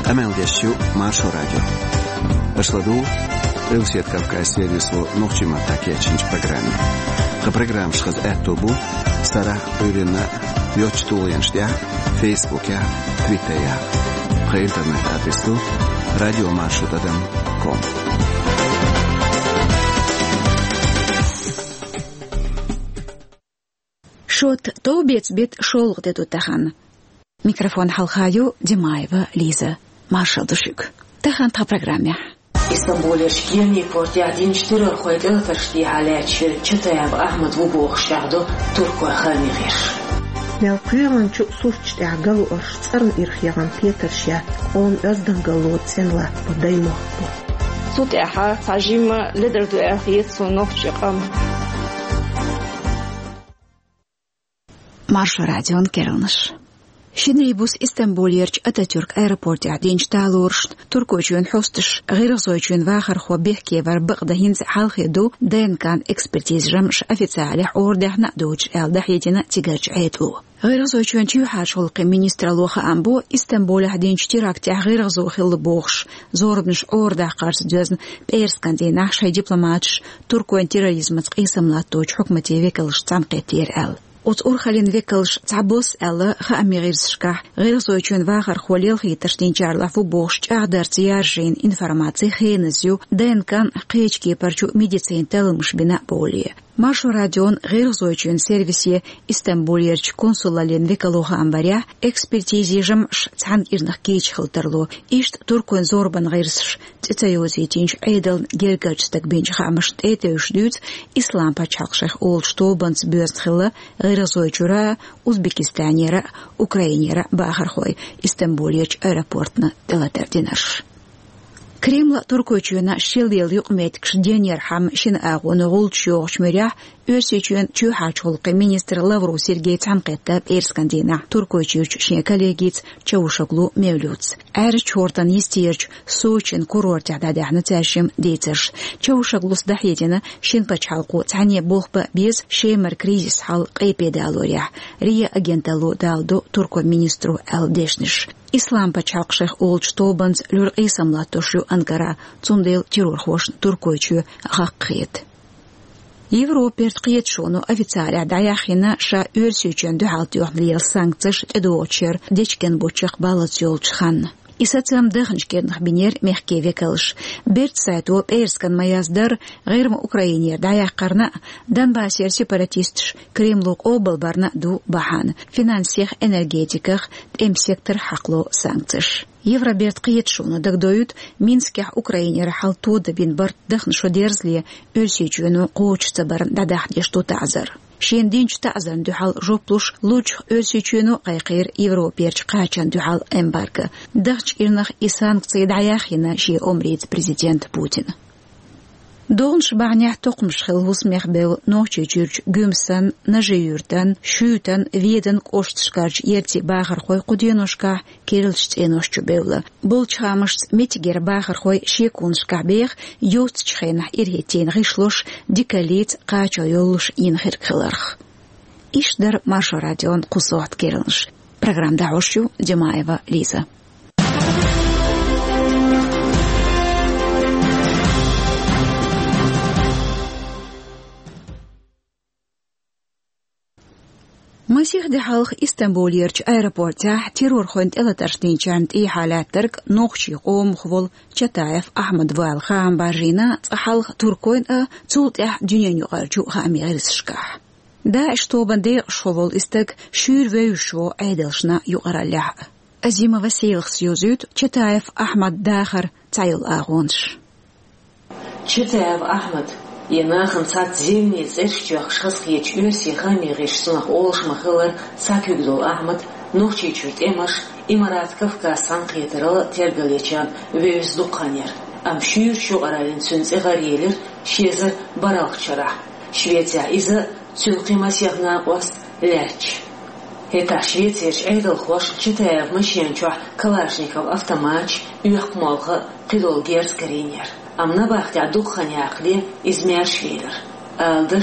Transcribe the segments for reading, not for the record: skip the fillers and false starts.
Ameldesju Marso Radio. Ashladul Elsiet Kavkaz servislu Nohchima Takechinch программе. Ха программ шхаз этубу старах уйрена Йочтуляншдя, Фейсбуке, Твиттере. Ха интернет адресу radiomarshrutadam.com. Шот тобец бит шолг деду тахан. Микрофон халхаю Димаева Лиза. Маршал Душик. Тахан та программе. Istanbul'e şkirni portiyadin ştırır koydu tırşti halatçı çıtayab Ahmet bu boğuşlardı Turku xalmi gir. Melkıyan çok surçti agalu arştsarn irxiyan Peter şa on özden galu senla budaymo. Sut aha sajim lider du ahiyet sonok çıqam. Marşo Radion Keralnış. Шинрибус Истамбулерч Ататюрк аэропорт عدين شتالورش تركوچون حوستش غير زوجون واخر خو بيحكي وربق دهينز حالخدو دين كان اكسبرتيز رمش افيتسالي اوردح نقدوج ال دحيتنا تيجاج عيتلو غير زوجون تيو حاشولق مينستر لوخا امبو استنبول عدين شتراك تاع غير زوخيل بوخش زوربنش اوردح قارس دوزن بيرسكاندي نحشي دبلوماتش تركوين تيروريزم تقيسم لاتوج حكمتي ويكلش تنقيتير ال От урхалин векалш цабос элла хаамирирсшка гэрзойчун вахар холил хитэрштинчарлафу бохш агдэрц яржин информации хэнэзю дэнкан кэчки парчу медицин тэлэмш бина боли. Маршо Радион гэрзойчун сервисе Истамбулерч консулалин векалуха амбаря экспертизижам цан ирнах кэч хылтарлу ишт туркун зорбан гэрсш цэцэйозитинч эйдэл гэргэчстак бенч хамашт этэюшдюц ислам пачакшах ол штобанц бёстхыла гэрзойчура Узбекистанера Украинера бахархой Истамбулерч аэропортна телатердинаш. Кремла туркочуна шилдел юкметкш денер хам шин агон гулчу шмеря өсөчүн чухачулкы министр Лавру Сергей Цанкетта Эрскандина туркочуч шин коллегиц Чаушаглу Мевлюц эр чортан истерч Сочин курорт ададахны ташим дейцеш Чаушаглус дахетина шин пачалку цане бохпа без шемер кризис хал кайпедалоря рия агенталу далду турко министру Алдешниш Ислам пачалкшых олч тобанс люр исамлатошу Анкара цундел террорхош туркойчу хаккет. Европерт киетшону официаля даяхина ша өрсючен духалтюхлил санкциш эдуочер дечкен бочах балацьолчхан. Исацам дыхнчкернх бинер мехке векалш. Берт сайту перскан маяздар гайрм Украине даяхкарна Донбассер сепаратистш Кремлук облбарна ду бахан. Финансих энергетиках сектор хакло санкциш. Евроберт киетшуну дагдоют Минских Украине рахалтуда бин барт дыхншо дерзли өрсючену коучца барн дадахде что тазар. Шендинч тазан духал жоплуш луч өрсючену кайкыр Европерч качан духал эмбарго. Дахч ирнах и санкции даяхина ши омрит президент Путин. Донш баhnях токмш хылгус мехбел ночи чурч гүмсан нажиюртан шүтан веден коштшкарч ерти бахар хой куденошка керилч эношчу бевла. Бул чамыш метигер бахар хой шекуншка бех йотчхена ирхетен гышлош дикалит качо йолуш инхеркыларх. Ишдар Маршо Радион кусот керилш. Программда ошчу Димаева Лиза. مسيح دحالخ إستنبوليرش أيربورتا تيرور خونت إلا ترشتينشانت إي حالات ترك نوخشي قوم خول شتايف أحمد فال خام بارجينا تحالخ توركوين تولت دنيا يغارجو خامي غيرسشكاح دا اشتوبان دي شوول استك شير ويوشو عيدلشنا يغرالح أزيما وسيلخ سيوزيوت شتايف أحمد داخر تايل آغونش شتايف أحمد Янахын сат земне зерчах шхасхиеч үси хами гешсунах олшмахылар сакюгдол Ахмад нохчи чурт эмаш имарат Кавказ санкыйтырыл тергалечан вөз дуканер. Ам шүр шугаралин сүнце гарелер шезер баралхчара. Швеция иза цюнкимасягна ост лерч. Это Швеция эйдл хош читаев машинчуа Калашников автомач уяхмалха кидолгерскаринер. Амна бахтя духаняхли измершвилер. Алдыш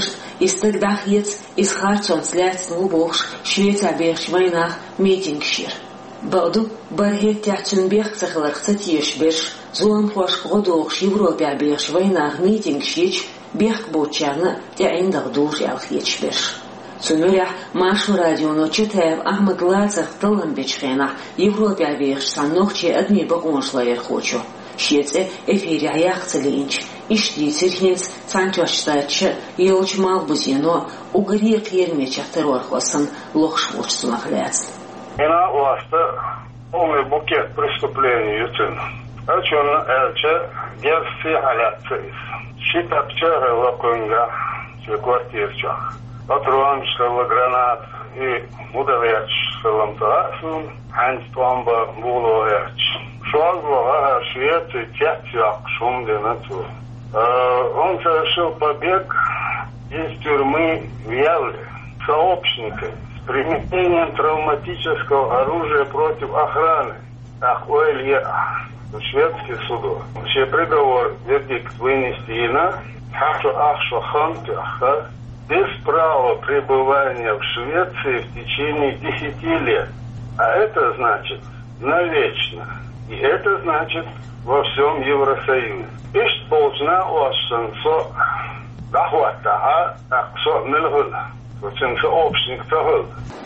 истагдахец из харцонс лецнул бохш Швеция бехш войнах митингшир. بعدو برهت تحتن بيخ سخلر ختيش برش زوان خوش غدوغ شيورو بيعبيخ ويناغ ميتينغ شيش بيخ بوتشارنا تعين دغدور يالخيش برش سنوريح ماشو راديونو چتاب احمد لازر طلن بيچخينا يورو بيعبيخ سانوخشي ادمي بقونشلاير خوچو شيتس افيري عياختلينش اشتي سيرهنس سانچوشتاچ يوچ مالبузино угрик ермечах террорхосан лохшвочсунахляц Ина уаста полный букет преступлений ютын. Очон элче герси халяцис. Шитапчары локунга в квартирчах. Патрончкалы гранат и удавяч ламтаасун ханстомба булояч. Шуазлога швецы тятяк шумденату. Он совершил побег из тюрьмы в Яле сообщниками. Применением травматического оружия против охраны. Шведский суд. Вообще приговор, вердикт вынести без права пребывания в Швеции в течение 10 лет. А это значит навечно. И это значит во всем Евросоюзе. Ишт полжна оссенсо дахуаттаха аксо милгуна. Вчинка общник того.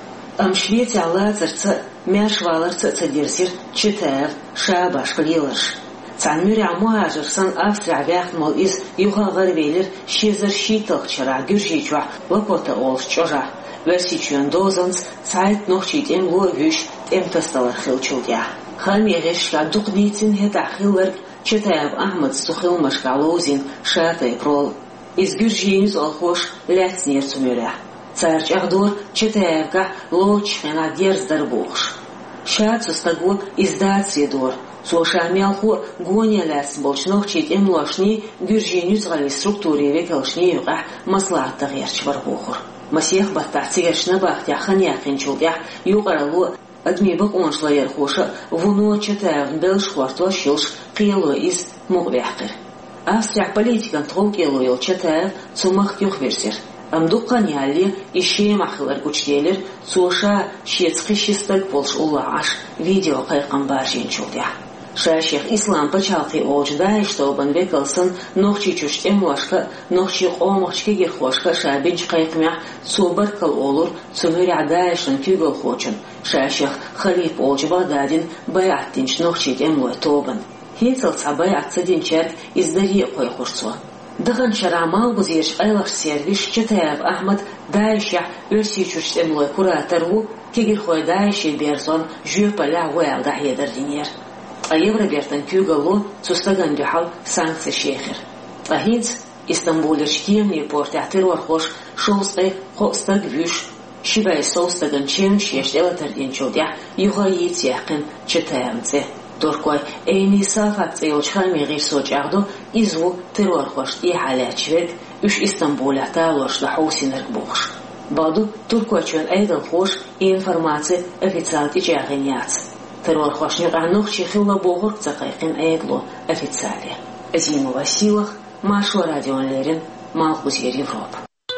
Швеция лазерца мяшвалерца цадирсир читав шабаш клилаш. Цанмюри амуажерсан Австрия вяхмал из югалварвелер шизер шиталчара гюржичва лапота олшчора. Версичуен дозанс сайт нохчит им ловюш им тесталар хилчулдя. Хамереш ла дукдитин хета хилвер читав Ахмад сухил машкалозин шатай прол. Из гюржинюз алхош ляцнер цумюря. Царч Ахдор читаевка лочхена дерздер бухш. Шацу стагу издаци дор. Соша мелху гоня ляс болчнох чит им лошни гюржинюз гали структуре векалшни юга маслахта герч барбухур. Масех баттацигершна бахтяхан яхинчулдях югаралу адми баконшлайер хоша вуно читаев белшхвартва шилш қиялу из мугвяхкир. Австрия политикан толкелу ел читаев цумах юхверсир. Амдуккан ялли иши махлар гучтелер соша шецхишистак полш улаш видео кайкан баржинчулдя. Шаших ислам пачалти ождай, чтобы векалсан нохчи чуштем лашка, нохчи омахчки герхошка шабинч кайкмя цубаркал олур цумыри адайшан тюгал хочен. Шаших халип ожба дадин баяттинч нохчи темлой тобан. Хецал цабай атсадин черк издари койхушцо. Дыган шарамал бузеш айлах сервиш читаев Ахмад дайша өрсичуш темлой куратору кегер хой дайши берсон жюпаля уэл дахедер динер. А Евробертан тюгалу цустаган дюхал санкция шехер. А хинц Истанбулер шкемни порт террорхош шолстай хостаг вюш шибай соустаган чем шештелатер динчулдя югаит яхин читаемце. Доркой эйни сафат цейлчхами гирсочагду изу террорхош и халячвет уш Истанбуля талош лахусинер бухш. Баду туркочен эйдал хош информация официалти чагиняц. Террорхошни ганухчи хилла богур цакайкин эйдло официали. Зиму Василах, Машу Радион Лерин, Малхузер Европа.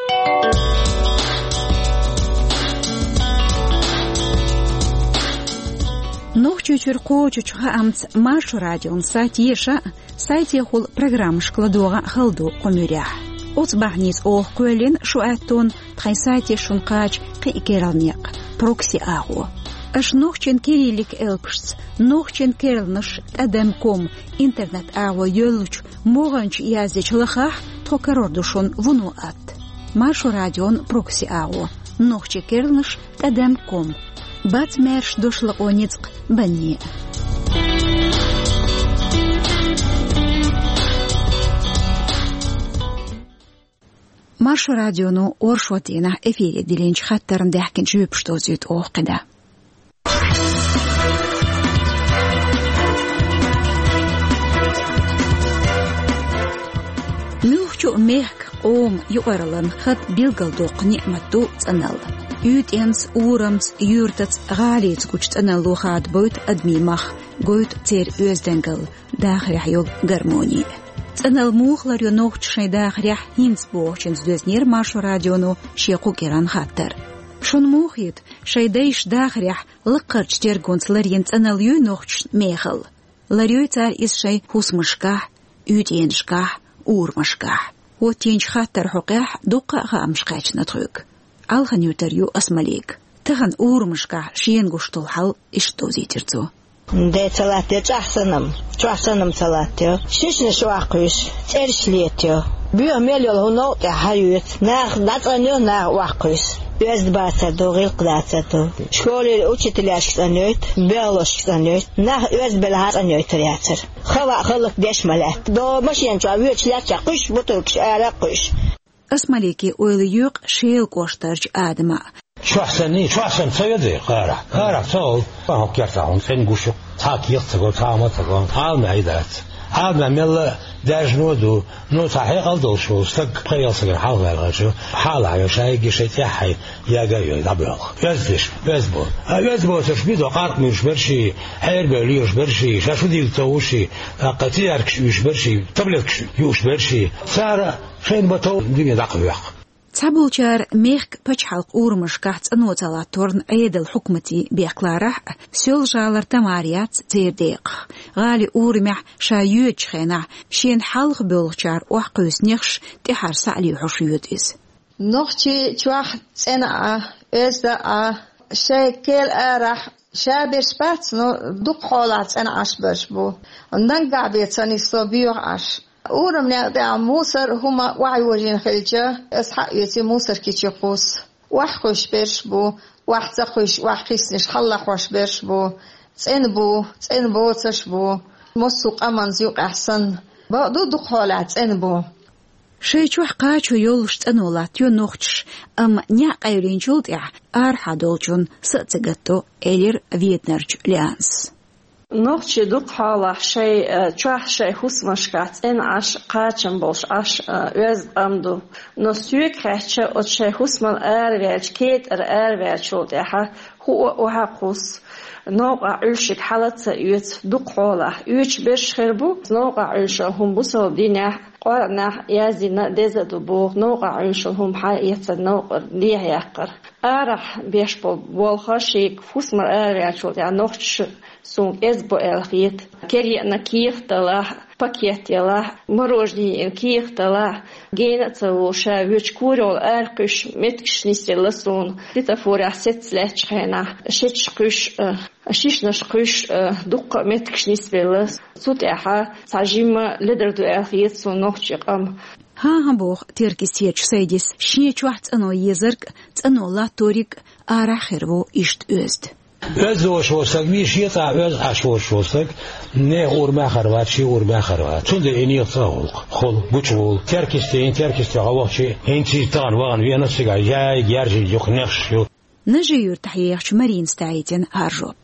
Нохчу чурко чучха амц Машу Радион сайтиша сайтихул программ шкладуга халду комюря. Оцбахниз ох көлен шуаттон тхайсайти шункач кикералнек прокси агу. Аш нохчен кириллик элпшц, нохчен керлнаш адемком интернет агу йолуч моганч языч лахах токерордушон вуну ат. Машу Радион прокси агу, нохче керлнаш адемком. Бац мерш дошла оницк бани. Машу Радиону оршотина эфире диленч хаттарн дяхкин жүйп что зүйт оқида. Мюхчу мехк ом юғарылын хат билгалдоқ ниъматту цанал. Ют энс урамц юртац ғалиц күч цаналу хат бойт адмимах гойт цер өзденгал дахрях йол гармонии. Цанал мухлар йонохчшай дахрях хинц бохчен здезнер Машу Радиону шеку керан хаттар. شون موخيت شيدايش داخريح لقرج تيرغونس لرينت أنا ليو نوخش ميخل لريو تار إس شي هوس مشكاح يوتينشكاح أور مشكاح وتينش خاطر حقاح دوقا غامشكاش نتروك ألغن يوتريو أسماليك تغن أور مشكاح شين غشتول حل إشتو زيترتو ده ثلاثة أحسنهم ثلاثة شيشنا شواقيش ترشليتيو بيو مليون هنو تحيوت ناخ داتانيو ناخ واقيش بيز باتادو غير قداتادو شكولي الأوتشتلاش كتانيوت بيالوش كتانيوت ناخ بيز بلهات أنيوت ترياتر خلق ديش ملات دو ماشين شوابيو تشلاتشا قش بطرقش قش أسماليكي ويليوق شيل قوشترج آدما شو أحسن سيدي قارع صول فهو كيرتاهم فنقوشو تاكيرتغو تامتغو عالم عيدات عالم ملا داج نودو نو تحقيق الدول شو استق قيل سجن حالة الغشو حالة يشاي جشيت يحي يا جاي دبل يزبو تشبيدو قارق مش برشي حير بليوش برشي شاشو ديل توشي قتيارك يوش برشي تبلك يوش برشي صار شين بتو دنيا دقيق تابلشار ميخك بچحلق أورمشكاحت أنوتالا تورن عيد الحكمتي بيقلارح سيول جالر تماريات تيرديق غالي أورمح شايوج خينع شين حلق بولشار وحقوس نيخش تحار سعلي وحشيوت إز نوختي تواح تسنع إزدا شاكل أرح شابر سبات دوق حولات أنا أشبرش بو وننقع بيتساني صبيوح أش أورم نقدع موسر هما وعي وجين خلجة أصحق يتي موسر كيتي قوس وحخوش برش بو وحتخوش وحخيسنش خلق وش برش بو تسين بو تش بو موسوق أمان زيوق أحسن بقدو دوق حولات تسين بو شيء قاچو يولشت أنولات يو نوختش نياق أيرين جولدع أرحا دولجون سأتغتو إلير فيتنرج ليانس نوختي دوق حالة شيء تواح شيء حسمشكات إن عش قاچن بولش عش وز أمدو نسيوك خاتشة أو شيء حسمن أرغاج كيت أرغاج شولدعها هو وحقوس نوقع عرشك حالة يوت دوق حالة يوش برش خربو نوقع عرشه هم بوصل دينه قرنا يازينا دزدو بو نوقع عرشهم حقيقة نوقع ليه يقر أرح بيشبه والخشيك فوسمر أرغاج يعني نوختش سونك إزبو الخيط كريئنا كيخ تلاح باكيت يلاح مروجدي كيخ تلاح جينا تلوشا ويشكورو الأرقش متكش نسلسون لتفورا ستلاتش خينا شتشقش شيشنشقش دقة متكش نسلس صوت إحا تعجيما لدردو الخيط سون نوختشق ها بوخ تركي سيتش سيديس شيش واحد أنو يزرق تأنو لا توريك آراخرو إشت أزد أزوش وسق ميش يطع أز عشوش وسق نه أورما خروات شيء أورما خروات شو ده إني يطاول خل بتشول تركستين عوض شيء هنتي تان وان ويانا سجع جاي يرجع يخنقش شو نجيور تحييخش مارين ستايتن هارجوب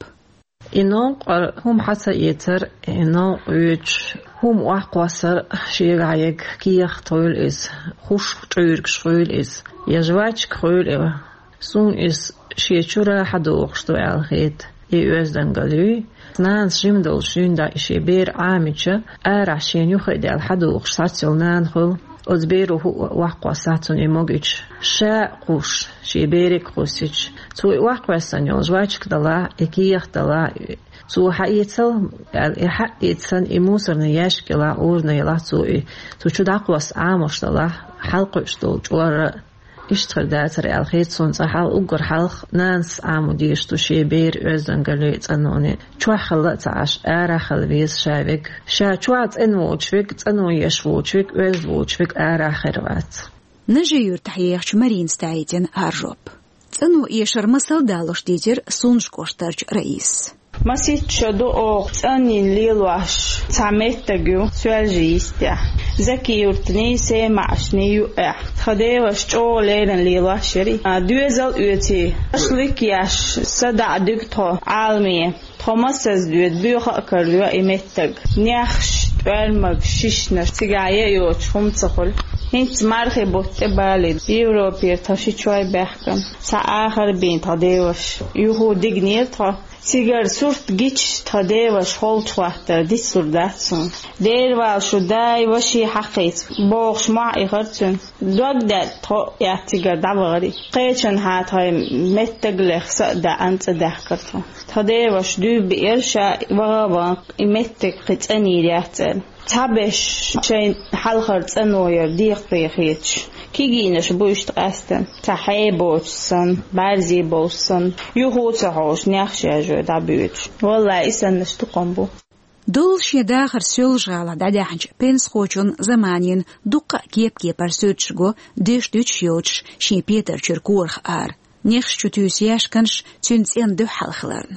إنهم هم حتى يتر إنه يج هم وقصر شيء عيق كيخ طول إز خوش طيرك شغل إز يجواج كل سون إز شيء شورا حدوقش تو الخيط يوزدن قالوا ناس جمدول شون دا إشي بير عامتشا أرعشين يخد الحدوقش ساتسلنان خل أزبيرو هو وقوة ساتون إموجيش شا قوش شي بيرك قوسيش تو وقوة سانيول جواجك دلا إكيخ دلا تو حقيتل الحقيتسن إموسر نياشك لا أورنا يلا تو شو داقوس عاموش دلا حلقوش دول جوار اشتغل داتر الخيط سون صحال أقر حلق ناس عموديش تشي بير أزن قليت أنوني شو خلقت عش آراخل بيز شابك شوات إنو وشفك تنو يشوشفك أز وشفك آراخروات نجيور تحييخش مارين ستايتن هارجوب تنو يشر مسل دالوش ديتر سونج كوشترج رئيس مسيت شدو أوقت أني ليلواش تعميتجو سواجيستيا زكي يرتني سمعشني يقع خديوش جو ليلن ليلواشري دوزل أوتي أشلك ياش صدع دكتور عالمية توماس دوت بيوخ كرلو إمتج نيخش والمج شيشنش تجاية يوش هم تقول هنت مرخي بوت بالي يوروبير تاشي شوي بحكم سآخر بين تديوش يهو ديجنير تا سيجار صورت جيتش تهدي وشغل واحدة دي صورتهم دير وشداي وشي حقيت بوخش مع إخرتون دوغدا تو يا سيجار دعواري قيشن هات هاي متقلق سأدا أنت دحكرتو تهدي وش دو بإرشا وغابا متق قتاني رياتل تابش شين حلخرت أنوير ديق بيخيتش كيجينش بوشت قاستن تحي بوشسن برزي بوشسن يهوت هوش نخشى جو دابيوش والله إسن نشتقن بو دول شيداخر سولجالا دادحنج بنس خوچون زمانين دقة كيب برسوتشغو ديش دوش يوتش شي بيتر چركورخ آر نخش چوتوس ياشكنش تنسين دو حلخلرن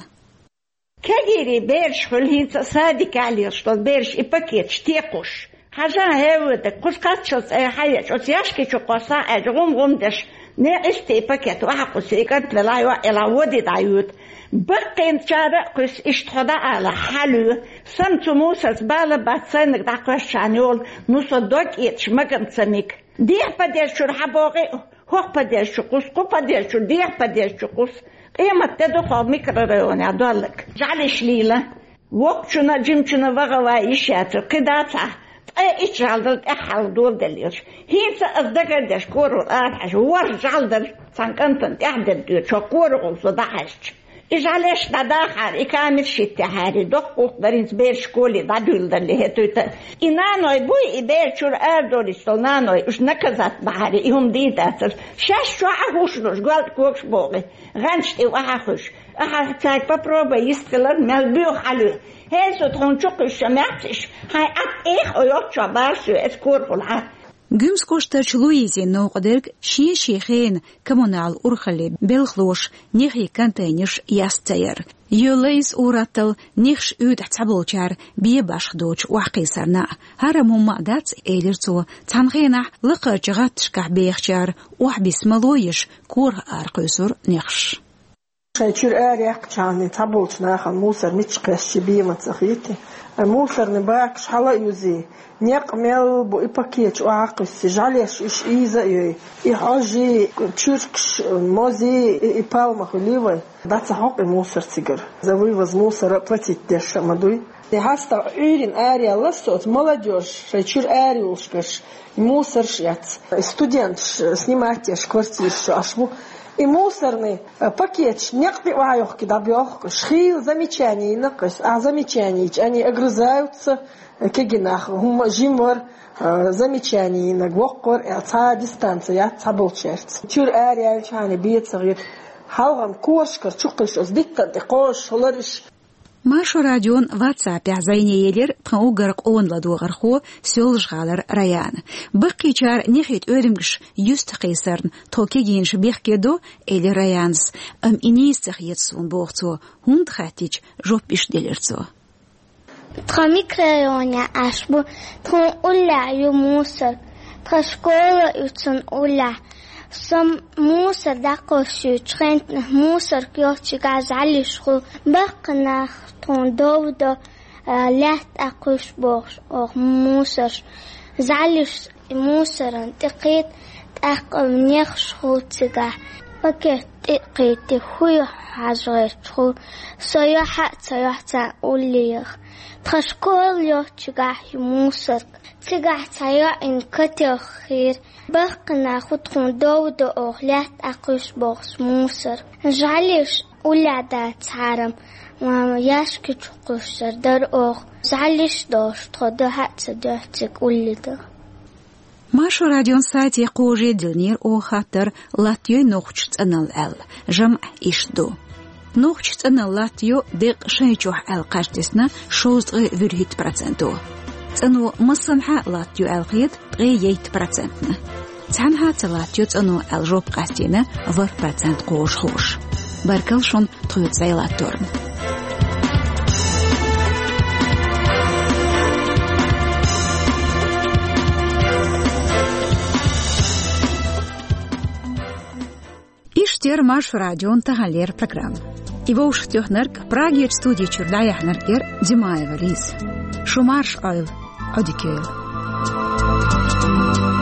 كاجيري بيرش خلهيت صادق عليش طول بيرش إباكيتش تيقوش حاجة هاودك قص قاتشوس أي حاجة شوس ياشكي شو قصا أجغم دش نعستي باكيت وحقوس إيقات للايو إلا ودي دعيوت بقين شارع قص إشتخدا على حلو سمتو موسى زبالة باتسانك دعقوش شانيول نوصو دوك إيتش مقام تسميك ديح بديش شو رحبوغي هوق بديش شو قص قو بديش شو ديح بديش شو قص قيمة تدخل ميكروريوني عدولك جعلش ليلة وقتنا جمتنا وغوا إشيات قداتها إيش جالدر أحل دول دليش هي أصدقائي دشكورو أرحش ور جالدر سانكنتن تحدر دير شكورو صداحش إيش عليش تداخل إكامل شيء تهاري دقوق برينس بير شكولي دادول دلي هتوتا إنانوي بوي إبير شور أردوري سلنانوي إش نكزات بحري إهم ديداتر شاش شو أحوش روش قال كوكش بوغي غنشتي وأحوش أحتاج ببروبا يستلر ملبيو حلو هيسو تخونشوك الشمعتش هاي إيخ أيوتشا بارسو إسكور العاد جيمس كوشتاش لويزي نوقدرك شي شيخين كمونال أورخلي بلخلوش نيخي كانتينيش ياستير يوليس أوراتل نيخش أود احتبولشار بيباش دوش وحقيسرنا هرمهم مقدات إيلرتو تنخينح لقرج غاتشكح بيخشار وحبيس ملويش كور أرقيسور نيخش شايشير آريق جاني تبولش ناخل موسر ميتشقش بيما تخيتي موسر نباكش حلا يوزي نيق ميل بو إباكيتش وعاقس جعليش إش إيزا إحاجي تشوركش موزي إبالما خليوي داتا حق موسر تيجر زوي وز موسر باتي تدش مدوي هاستا عيرين آريا لستوت молодежь شايشير آريولشكش موسر شيات студентш сниматеш квартирш ашбу и мусорный пакет некоторые ваёхки добьёх шхил замечаний накос замечаний они огрызаются кегинах жимор замечаний на гвоккор ца дистанция цаболчерц чур ария чани биетсгит халгам кошкар чукыш оздиккан кош холариш Машу радион WhatsApp зайнеелер паугарк онладугарху сёлжгалар раян. Быккичар нехит өрімгіш юст қейсарн токегенш бехкедо эли раянс. Инистах етсун боғцу хунд хатич жопиш делерцу. Микрорайоне ашбу трон уля ю мусор. Тра школа ютsun уля. Сам мусор дакошю трент мусор кёчига залишху бакнах трон довдо лят акуш бош ох мусор залиш мусоран тикит аком нехшху цига пакет тикит хуй хажрechху сояха улих ташкол ёчига мусор цига цая ин катехир бакна хутрон довдо ох лят акуш бош мусор залиш уляда царам яшки чукушар дар ох залиш дош тода хатса дёхтик уллида Машу радион сайте кожи дилнир о хатар латьёй нохчц анал эл жам ишду нохчц анал латьё дек шайчух эл каждесна шоздгы вюрхит проценту цану масанха латьё эл гид 3% цанха латьё цану эл жоп кастина 2% кош хош баркал шон труйцай латорн Иштер Машу радион тагалер программ. Его уж тёхнерк Праге студии Чурдая Хнергер Димаева Лиз. Шумарш ойл одикёйл.